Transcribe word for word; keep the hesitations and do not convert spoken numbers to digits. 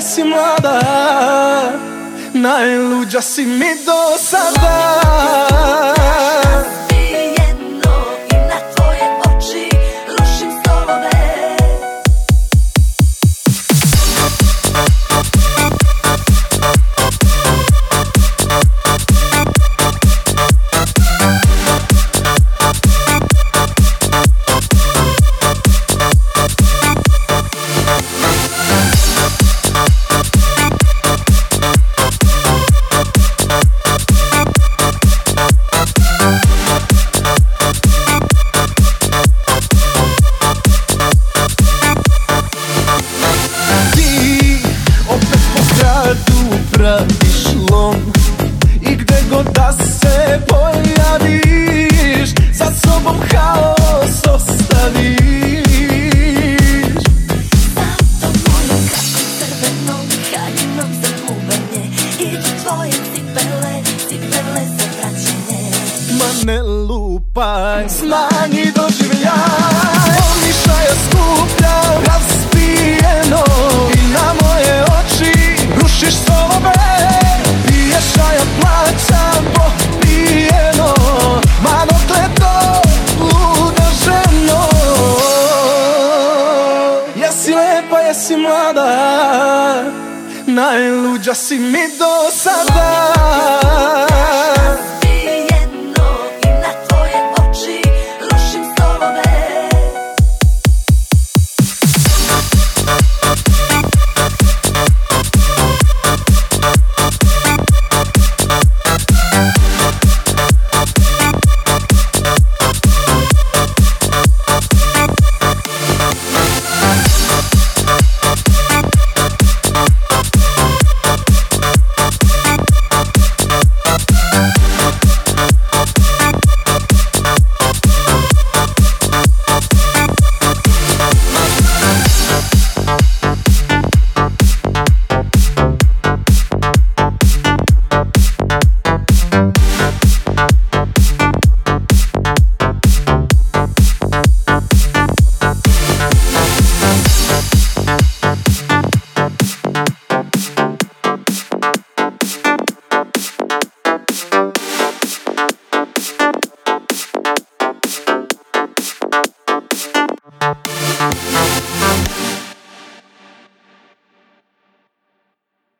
jesi mlada, najluđa si mi do sada. Praviš lom i gde god da se pojaviš, sa sobom haos ostaviš. Zato mojom kapom crvenom haljinom za gubanje idu tvoje cipele, cipele za vraćanje. Ma ne lupaj, smanji doživljaj, omišljaja skuplja, raspijeno i na moje oči rušiš solove. Piješ, a ja plaćam popijeno, ma dokle to, luda ženo. Jesi lepa, jesi mlada, najluđa si mi do sada.